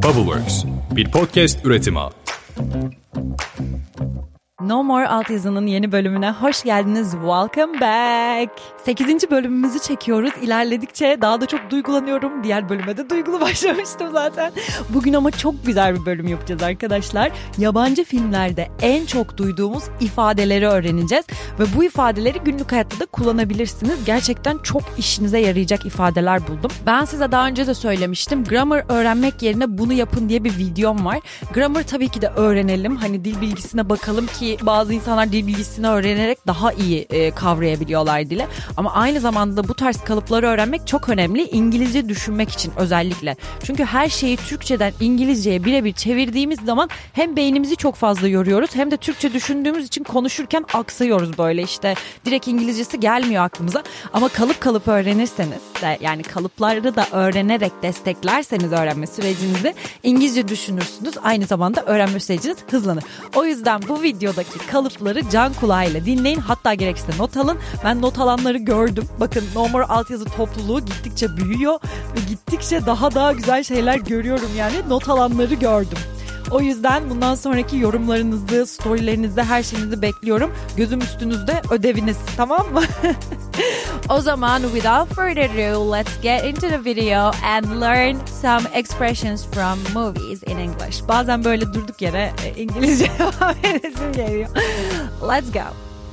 Bubbleworks, bir podcast üretimi. No More Altyazı'nın yeni bölümüne hoş geldiniz. Welcome back. 8. bölümümüzü çekiyoruz. İlerledikçe daha da çok duygulanıyorum. Diğer bölüme de duygulu başlamıştım zaten. Bugün ama çok güzel bir bölüm yapacağız arkadaşlar. Yabancı filmlerde en çok duyduğumuz ifadeleri öğreneceğiz. Ve bu ifadeleri günlük hayatta da kullanabilirsiniz. Gerçekten çok işinize yarayacak ifadeler buldum. Ben size daha önce de söylemiştim. Grammar öğrenmek yerine bunu yapın diye bir videom var. Grammar tabii ki de öğrenelim. Hani dil bilgisine bakalım ki bazı insanlar dil bilgisini öğrenerek daha iyi kavrayabiliyorlar dili. Ama aynı zamanda bu tarz kalıpları öğrenmek çok önemli. İngilizce düşünmek için özellikle. Çünkü her şeyi Türkçeden İngilizceye birebir çevirdiğimiz zaman hem beynimizi çok fazla yoruyoruz hem de Türkçe düşündüğümüz için konuşurken aksıyoruz böyle işte. Direkt İngilizcesi gelmiyor aklımıza. Ama kalıp öğrenirseniz de yani kalıpları da öğrenerek desteklerseniz öğrenme sürecinizi İngilizce düşünürsünüz. Aynı zamanda öğrenme süreciniz hızlanır. O yüzden bu videodaki kalıpları can kulağıyla dinleyin. Hatta gerekirse not alın. Ben not alanları gördüm. Bakın No More Altyazı topluluğu gittikçe büyüyor ve gittikçe daha güzel şeyler görüyorum yani. Not alanları gördüm. O yüzden bundan sonraki yorumlarınızı, storylerinizi, her şeyinizi bekliyorum. Gözüm üstünüzde, ödeviniz, tamam mı? O zaman without further ado, let's get into the video and learn some expressions from movies in English. Bazen böyle durduk yere İngilizce öğrenesim geliyor. Let's go.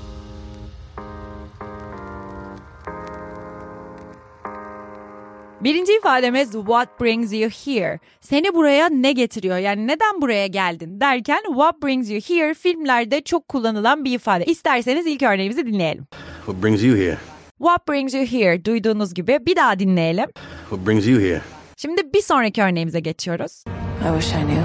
Birinci ifademiz what brings you here? Seni buraya ne getiriyor? Yani neden buraya geldin derken what brings you here filmlerde çok kullanılan bir ifade. İsterseniz ilk örneğimizi dinleyelim. What brings you here? What brings you here? Duyduğunuz gibi bir daha dinleyelim. What brings you here? Şimdi bir sonraki örneğimize geçiyoruz. I wish I knew.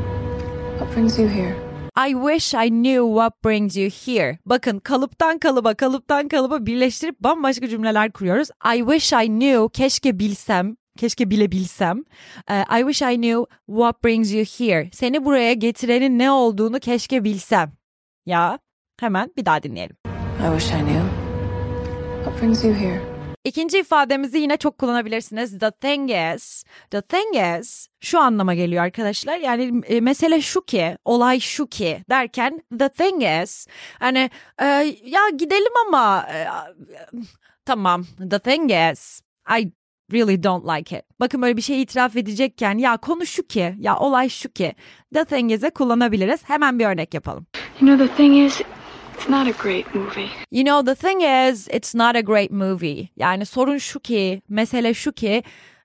What brings you here? I wish I knew what brings you here. Bakın kalıptan kalıba birleştirip bambaşka cümleler kuruyoruz. I wish I knew, keşke bilsem, keşke bilebilsem. I wish I knew what brings you here. Seni buraya getirenin ne olduğunu keşke bilsem. Ya hemen bir daha dinleyelim. I wish I knew. What brings you here? İkinci ifademizi yine çok kullanabilirsiniz. The thing is şu anlama geliyor arkadaşlar. Yani mesele şu ki, olay şu ki derken the thing is hani ya gidelim ama tamam. The thing is I really don't like it. Bakın böyle bir şey itiraf edecekken ya konu şu ki, ya olay şu ki. The thing is'e kullanabiliriz. Hemen bir örnek yapalım. You know, the thing is, it's not a great movie. You know, the thing is, it's not a great movie. Yani sorun şu ki, mesele şu ki,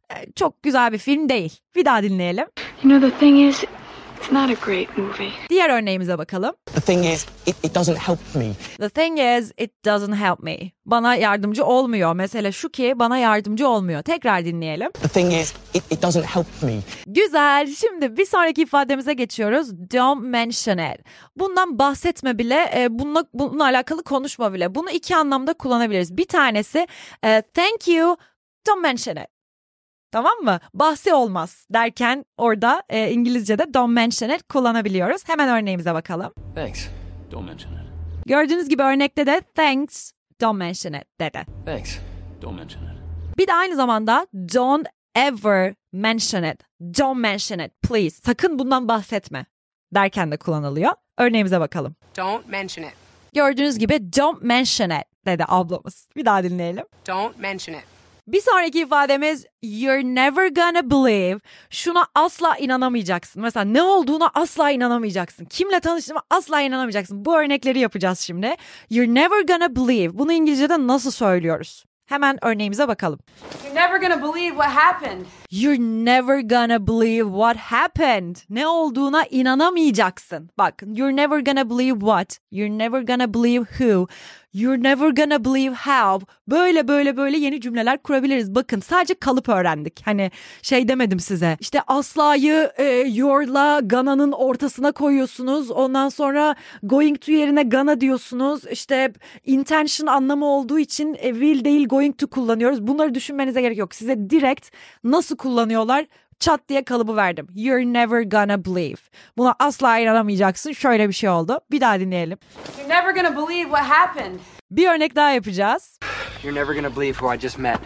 çok güzel bir film değil. Bir daha dinleyelim. You know, the thing is, it's not a great movie. Diğer örneğimize bakalım. The thing is, it doesn't help me. The thing is, it doesn't help me. Bana yardımcı olmuyor. Mesele şu ki, bana yardımcı olmuyor. Tekrar dinleyelim. The thing is, it doesn't help me. Güzel. Şimdi bir sonraki ifademize geçiyoruz. Don't mention it. Bundan bahsetme bile, bununla alakalı konuşma bile. Bunu iki anlamda kullanabiliriz. Bir tanesi, thank you, don't mention it. Tamam mı? Bahsi olmaz derken orada İngilizce'de don't mention it kullanabiliyoruz. Hemen örneğimize bakalım. Thanks. Don't mention it. Gördüğünüz gibi örnekte de thanks, don't mention it dedi. Thanks. Don't mention it. Bir de aynı zamanda don't ever mention it. Don't mention it please. Sakın bundan bahsetme derken de kullanılıyor. Örneğimize bakalım. Don't mention it. Gördüğünüz gibi don't mention it dedi ablamız. Bir daha dinleyelim. Don't mention it. Bir sonraki ifademiz you're never gonna believe. Şuna asla inanamayacaksın. Mesela ne olduğuna asla inanamayacaksın. Kimle tanıştığıma asla inanamayacaksın. Bu örnekleri yapacağız şimdi. You're never gonna believe. Bunu İngilizce'de nasıl söylüyoruz? Hemen örneğimize bakalım. You're never gonna believe what happened. You're never gonna believe what happened. Ne olduğuna inanamayacaksın. Bak, you're never gonna believe what. You're never gonna believe who. You're never gonna believe how. Böyle yeni cümleler kurabiliriz. Bakın sadece kalıp öğrendik. Hani şey demedim size. İşte aslayı you'r'la gana'nın ortasına koyuyorsunuz. Ondan sonra going to yerine gonna diyorsunuz. İşte intention anlamı olduğu için will değil going to kullanıyoruz. Bunları düşünmenize gerek yok. Size direkt nasıl kullanıyorlar? Çat diye kalıbı verdim. You're never gonna believe. Buna asla inanamayacaksın. Şöyle bir şey oldu. Bir daha dinleyelim. You're never gonna believe what happened. Bir örnek daha yapacağız. You're never gonna believe who I just met.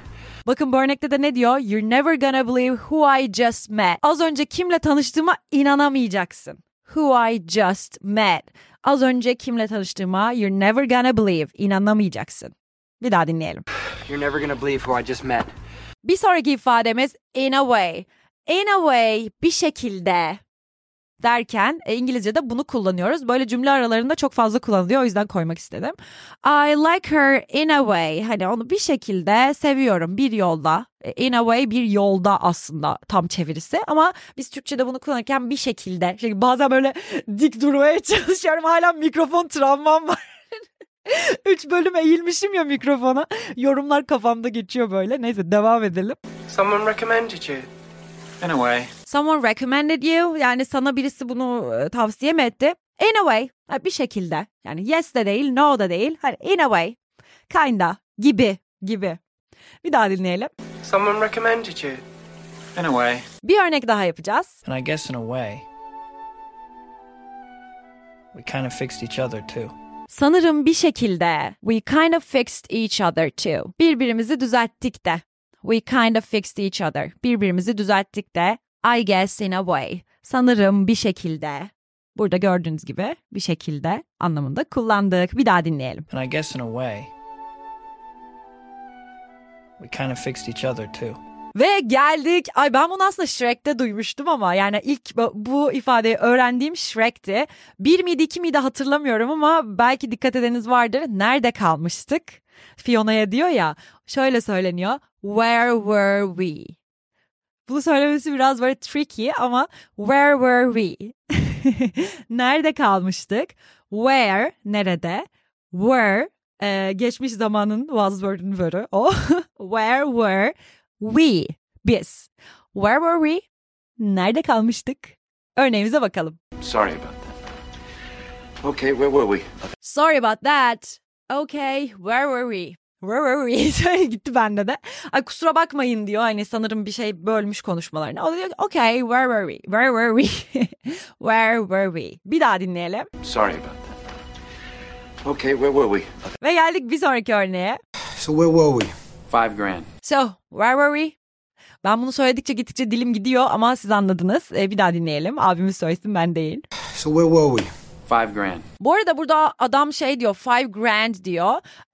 Bakın bu örnekte de ne diyor? You're never gonna believe who I just met. Az önce kimle tanıştığıma inanamayacaksın. Who I just met. Az önce kimle tanıştığıma you're never gonna believe. İnanamayacaksın. Bir daha dinleyelim. You're never gonna believe who I just met. Bir sonraki ifademiz in a way. In a way, bir şekilde derken İngilizce'de bunu kullanıyoruz. Böyle cümle aralarında çok fazla kullanılıyor. O yüzden koymak istedim. I like her in a way. Hani onu bir şekilde seviyorum bir yolda. In a way bir yolda aslında tam çevirisi. Ama biz Türkçe'de bunu kullanırken bir şekilde. Çünkü bazen böyle dik durmaya çalışıyorum. Hala mikrofon travmam var. 3 bölüm eğilmişim ya mikrofona. Yorumlar kafamda geçiyor böyle. Neyse devam edelim. Someone recommended you. In a way. Someone recommended you. Yani sana birisi bunu tavsiye mi etti? In a way. Bir şekilde. Yani yes de değil, no da değil. Hani in a way. Kinda. Gibi. Bir daha dinleyelim. Someone recommended you. In a way. Bir örnek daha yapacağız. And I guess in a way, we kind of fixed each other too. Sanırım bir şekilde we kind of fixed each other too. Birbirimizi düzelttik de. We kind of fixed each other. Birbirimizi düzelttik de. I guess in a way. Sanırım bir şekilde. Burada gördüğünüz gibi bir şekilde anlamında kullandık. Bir daha dinleyelim. And I guess in a way, we kind of fixed each other too. Ve geldik. Ay ben bunu aslında Shrek'te duymuştum ama yani ilk bu ifadeyi öğrendiğim Shrek'ti. 1 miydi 2 miydi hatırlamıyorum ama belki dikkat edeniz vardır. Nerede kalmıştık? Fiona'ya diyor ya, şöyle söyleniyor. Where were we? Bunu söylemesi biraz böyle tricky ama where were we? Nerede kalmıştık? Where, nerede? Were, geçmiş zamanın buzzword'un bölü o. Where were we? Biz. Where were we? Nerede kalmıştık? Örneğimize bakalım. Sorry about that. Okay, where were we? Sorry about that. Okay, where were we? Where were we? Gitti bende de. Ay kusura bakmayın diyor. Hani sanırım bir şey bölmüş konuşmalarını. O da diyor okay, where were we? Where were we? Where were we? Bir daha dinleyelim. Sorry about that. Okay, where were we? Ve geldik bir sonraki örneğe. So where were we? $5,000. So, where were we? Ben bunu söyledikçe gittikçe dilim gidiyor ama siz anladınız. Bir daha dinleyelim. Abimiz söylesin, ben değil. So where were we? $5,000. Bu arada burada adam şey diyor, $5,000 diyor.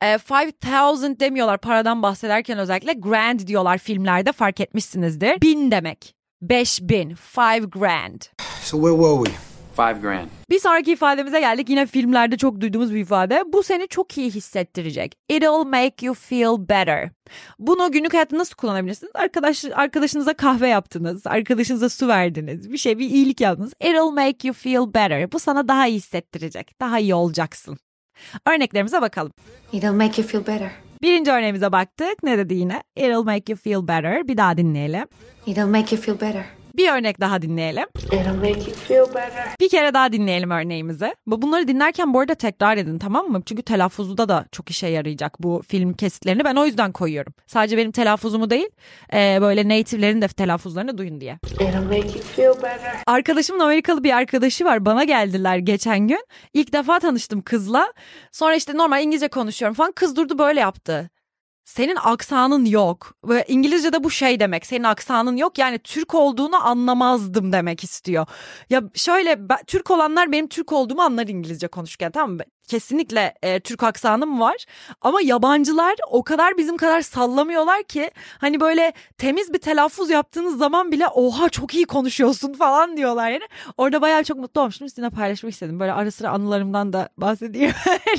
5,000 demiyorlar paradan bahsederken, özellikle grand diyorlar filmlerde, fark etmişsinizdir. 1000 demek. 5,000. $5,000. So where were we? $5,000. Bir sonraki ifademize geldik. Yine filmlerde çok duyduğumuz bir ifade. Bu seni çok iyi hissettirecek. It'll make you feel better. Bunu günlük hayatta nasıl kullanabilirsiniz? Arkadaşınıza kahve yaptınız. Arkadaşınıza su verdiniz. Bir iyilik yaptınız. It'll make you feel better. Bu sana daha iyi hissettirecek. Daha iyi olacaksın. Örneklerimize bakalım. It'll make you feel better. Birinci örneğimize baktık. Ne dedi yine? It'll make you feel better. Bir daha dinleyelim. It'll make you feel better. Bir örnek daha dinleyelim. It'll make you feel better. Bir kere daha dinleyelim örneğimizi. Bunları dinlerken bu arada tekrar edin, tamam mı? Çünkü telaffuzda da çok işe yarayacak bu film kesitlerini. Ben o yüzden koyuyorum. Sadece benim telaffuzumu değil, böyle native'lerin de telaffuzlarını duyun diye. It'll make you feel better. Arkadaşımın Amerikalı bir arkadaşı var. Bana geldiler geçen gün. İlk defa tanıştım kızla. Sonra işte normal İngilizce konuşuyorum falan. Kız durdu böyle yaptı. Senin aksanın yok. Ve İngilizce'de bu şey demek. Senin aksanın yok. Yani Türk olduğunu anlamazdım demek istiyor. Ya şöyle, Türk olanlar benim Türk olduğumu anlar İngilizce konuşurken, tamam mı? Kesinlikle Türk aksanım var. Ama yabancılar o kadar bizim kadar sallamıyorlar ki hani böyle temiz bir telaffuz yaptığınız zaman bile oha çok iyi konuşuyorsun falan diyorlar yani. Orada bayağı çok mutlu olmuştum. Üstüne paylaşmak istedim. Böyle ara sıra anılarımdan da bahsedeyim.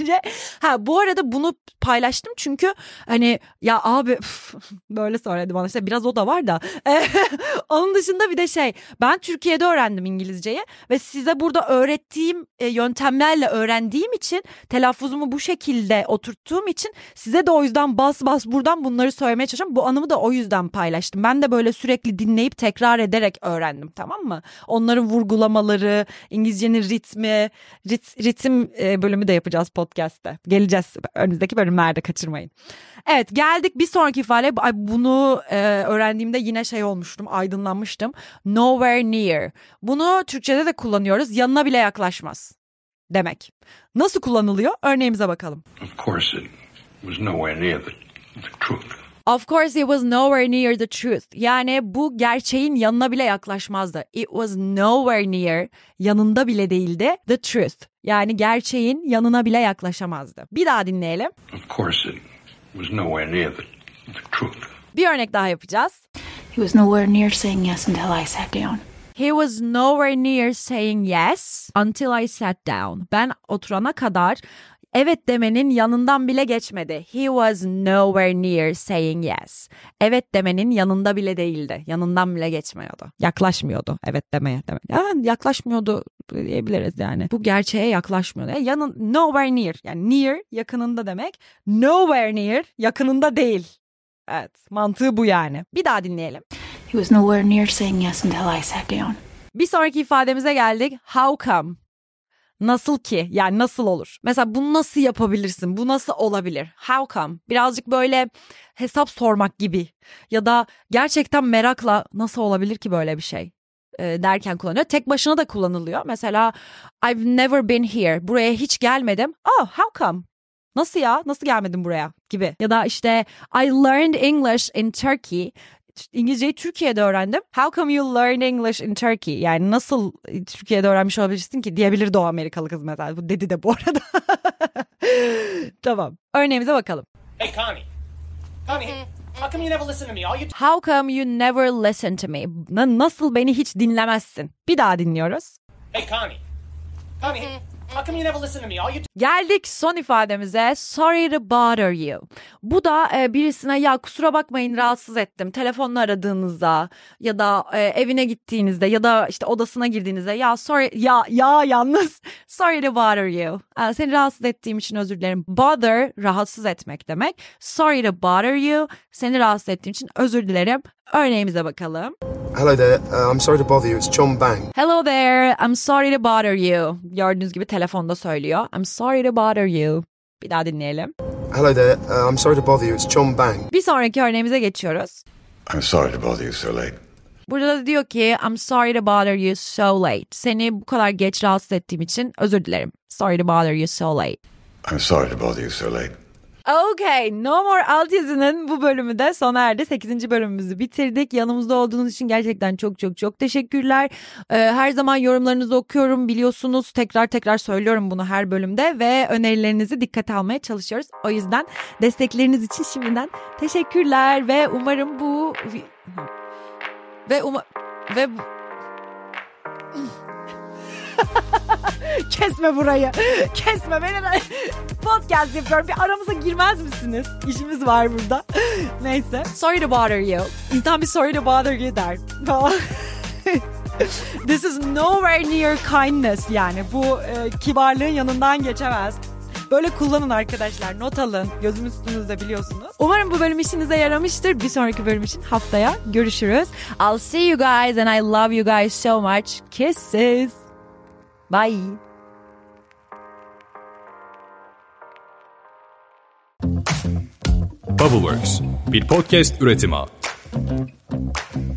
Bu arada bunu paylaştım çünkü hani ya abi böyle söyledi bana, işte biraz o da var da. Onun dışında bir de ben Türkiye'de öğrendim İngilizceyi ve size burada öğrettiğim yöntemlerle öğrendiğim için, telaffuzumu bu şekilde oturttuğum için size de o yüzden bas buradan bunları söylemeye çalışıyorum. Bu anımı da o yüzden paylaştım. Ben de böyle sürekli dinleyip tekrar ederek öğrendim, tamam mı? Onların vurgulamaları, İngilizcenin ritmi, ritim bölümü de yapacağız podcast'te. Geleceğiz önümüzdeki bölümlerde, kaçırmayın. Evet, geldik bir sonraki ifade. Bunu öğrendiğimde yine olmuştum, aydınlanmıştım. Nowhere near. Bunu Türkçe'de de kullanıyoruz. Yanına bile yaklaşmaz demek. Nasıl kullanılıyor? Örneğimize bakalım. Of course it was nowhere near the truth. Of course it was nowhere near the truth. Yani bu gerçeğin yanına bile yaklaşmazdı. It was nowhere near, yanında bile değildi. The truth. Yani gerçeğin yanına bile yaklaşamazdı. Bir daha dinleyelim. Of course it was nowhere near the truth. Bir örnek daha yapacağız. He was nowhere near saying yes until I sat down. He was nowhere near saying yes until I sat down. Ben oturana kadar evet demenin yanından bile geçmedi. He was nowhere near saying yes. Evet demenin yanında bile değildi. Yanından bile geçmiyordu. Yaklaşmıyordu evet demeye. Yani yaklaşmıyordu diyebiliriz yani. Bu gerçeğe yaklaşmıyordu. Nowhere near. Yani near yakınında demek. Nowhere near yakınında değil. Evet, mantığı bu yani. Bir daha dinleyelim. He was nowhere near saying yes until I sat down. Bir sonraki ifademize geldik. How come? Nasıl ki? Yani nasıl olur? Mesela bunu nasıl yapabilirsin? Bu nasıl olabilir? How come? Birazcık böyle hesap sormak gibi. Ya da gerçekten merakla nasıl olabilir ki böyle bir şey? Derken kullanıyor. Tek başına da kullanılıyor. Mesela I've never been here. Buraya hiç gelmedim. Oh, how come? Nasıl ya? Nasıl gelmedin buraya? Gibi. Ya da işte I learned English in Turkey. İngilizceyi Türkiye'de öğrendim. How come you learned English in Turkey? Yani nasıl Türkiye'de öğrenmiş olabilirsin ki diyebilirdi o Amerikalı kız mesela. Bu dedi de bu arada. Tamam. Örneğimize bakalım. Hey Connie. Connie, how come you never listen to me? How come you never listen to me? Nasıl beni hiç dinlemezsin? Bir daha dinliyoruz. Hey Connie. Connie, how come you never listen to me? Geldik son ifademize. Sorry to bother you. Bu da birisine ya kusura bakmayın rahatsız ettim. Telefonla aradığınızda ya da evine gittiğinizde ya da işte odasına girdiğinizde ya sorry yalnız sorry to bother you. Seni rahatsız ettiğim için özür dilerim. Bother rahatsız etmek demek. Sorry to bother you. Seni rahatsız ettiğim için özür dilerim. Örneğimize bakalım. Hello there, I'm sorry to bother you, it's John Bang. Hello there, I'm sorry to bother you. Gördüğünüz gibi telefonda söylüyor. I'm sorry to bother you. Bir daha dinleyelim. Hello there, I'm sorry to bother you, it's John Bang. Bir sonraki örneğimize geçiyoruz. I'm sorry to bother you so late. Burada da diyor ki I'm sorry to bother you so late. Seni bu kadar geç rahatsız ettiğim için özür dilerim. Sorry to bother you so late. I'm sorry to bother you so late. Okay, No More Altyazı'nın bu bölümü de sona erdi. 8. bölümümüzü bitirdik. Yanımızda olduğunuz için gerçekten çok teşekkürler. Her zaman yorumlarınızı okuyorum biliyorsunuz. Tekrar söylüyorum bunu her bölümde ve önerilerinizi dikkate almaya çalışıyoruz. O yüzden destekleriniz için şimdiden teşekkürler ve umarım bu Kesme burayı. Kesme beni. Podcast yapıyorum. Bir aramıza girmez misiniz? İşimiz var burada. Neyse. Sorry to bother you. İnsan bir sorry to bother you der. This is nowhere near kindness yani. Bu kibarlığın yanından geçemez. Böyle kullanın arkadaşlar. Not alın. Gözüm üstünüzde biliyorsunuz. Umarım bu bölüm işinize yaramıştır. Bir sonraki bölüm için haftaya görüşürüz. I'll see you guys and I love you guys so much. Kisses. Bye. Bubbleworks bir podcast üretimi.